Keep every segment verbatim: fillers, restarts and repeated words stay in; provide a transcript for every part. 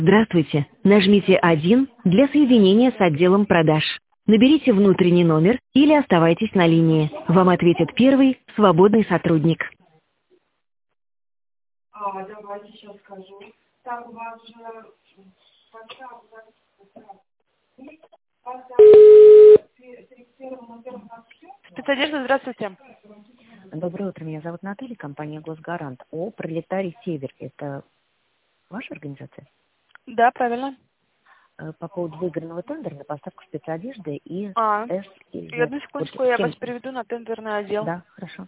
Здравствуйте. Нажмите один для соединения с отделом продаж. Наберите внутренний номер или оставайтесь на линии. Вам ответит первый свободный сотрудник. А, давайте сейчас скажу. Так, у вас же... Спецодежда, здравствуйте. Доброе утро, меня зовут Наталья, компания «Госгарант». О, пролетарий «Север». Это ваша организация? Да, правильно. Э, По поводу выигранного тендера на поставку спецодежды и А, С и из... одну Вот секундочку, я вас семь. переведу на тендерный отдел. Да, хорошо.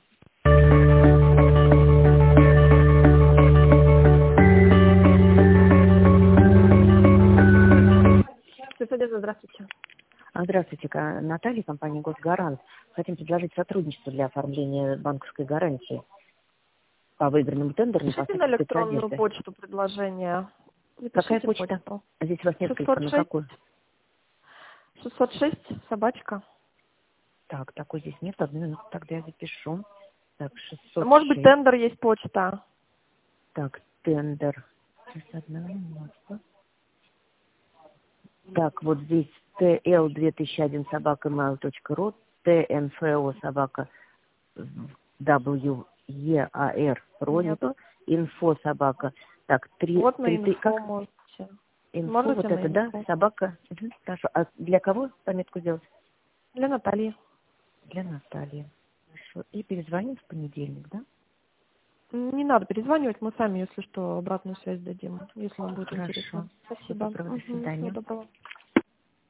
Спецодежда, здравствуйте. А, Здравствуйте, ка- Наталья, компания «Госгарант». Хотим предложить сотрудничество для оформления банковской гарантии по выигранному тендеру на Пишите на поставку электронную спецодежды. почту предложение. Какая Напишите почта? почту. Здесь у вас несколько, шестьсот на шесть, какую? шестьсот шесть, собачка. Так, такой здесь нет, одну минуту, тогда я запишу. Так, Может быть, шестьсот шесть. тендер есть почта. Так, тендер. Сейчас, одну минуту. Так, вот здесь тэ эл две тысячи один собака mail точка ру, тэ эн эф о собака дабл ю и ар Нет. Родито, инфо собака. Так, три, Вот на три, три, инфо как? можете. Инфо, Можете вот на это, да, инфо. собака. Мгм, хорошо. А для кого пометку сделать? Для Натальи. Для Натальи. Хорошо. И перезвоним в понедельник, да? Не надо перезванивать, мы сами, если что, обратную связь дадим, если вам будет Хорошо. интересно. Всего Спасибо. доброго, до Угу, всего свидания. доброго.